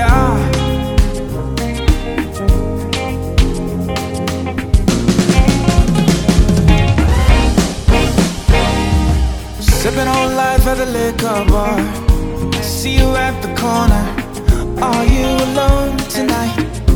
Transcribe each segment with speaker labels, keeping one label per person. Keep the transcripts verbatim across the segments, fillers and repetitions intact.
Speaker 1: Sipping on life at the liquor bar. I see you at the corner. Are you alone tonight?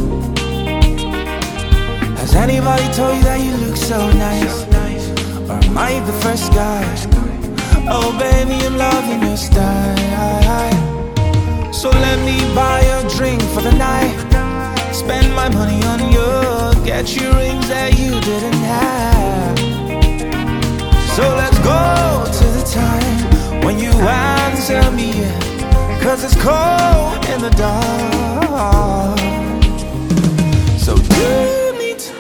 Speaker 1: Has anybody told you that you look so nice? Or am I the first guy? Oh baby, I'm loving your style. So let me buy a drink for the night. Spend my money on you. Get you rings that you didn't have. So let's go to the time when you answer me, cause it's cold in the dark. So do you need to...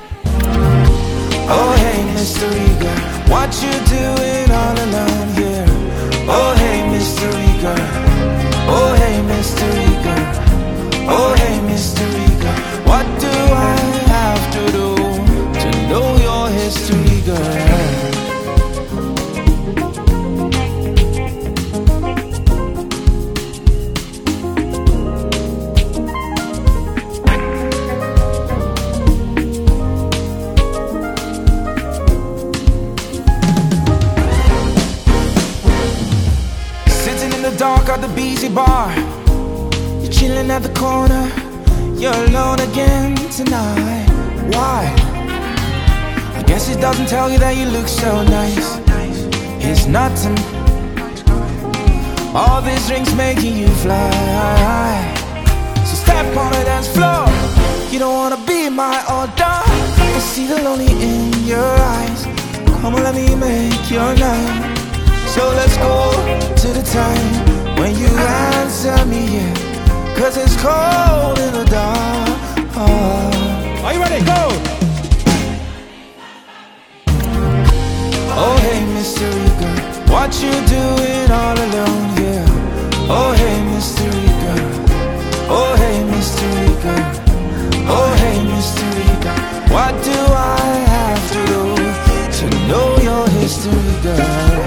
Speaker 1: Oh hey mystery girl, what you doing all alone here? Oh hey mystery girl, oh hey mystery girl, oh hey mystery girl, what do I have to do to know your history, girl? Dark at the busy bar, you're chilling at the corner. You're alone again tonight. Why? I guess it doesn't tell you that you look so nice. It's nothing. All these drinks making you fly. So step on the dance floor. You don't wanna be my order. I see the lonely in your eyes. Come on, let me make your night. So let's go to the time when you answer me, yeah, cause it's cold in the dark. Oh. Are you ready? Go! Oh hey mystery girl, what you doing all alone here? Oh hey mystery girl, oh hey mystery girl, oh hey mystery girl, what do I have to do to know your history, girl?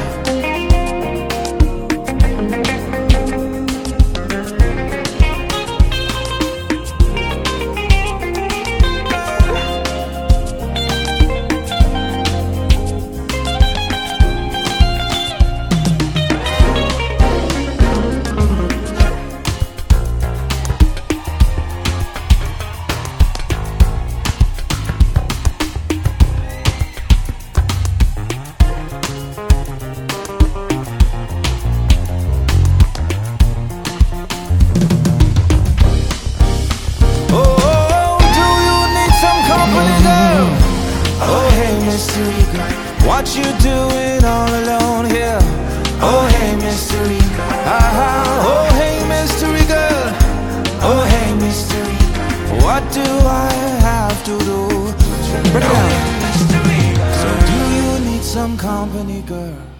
Speaker 1: What you doing all alone here? Oh hey mystery girl, ah, oh hey mystery girl, oh hey mystery girl, what do I have to do? Break it down. So do you need some company, girl?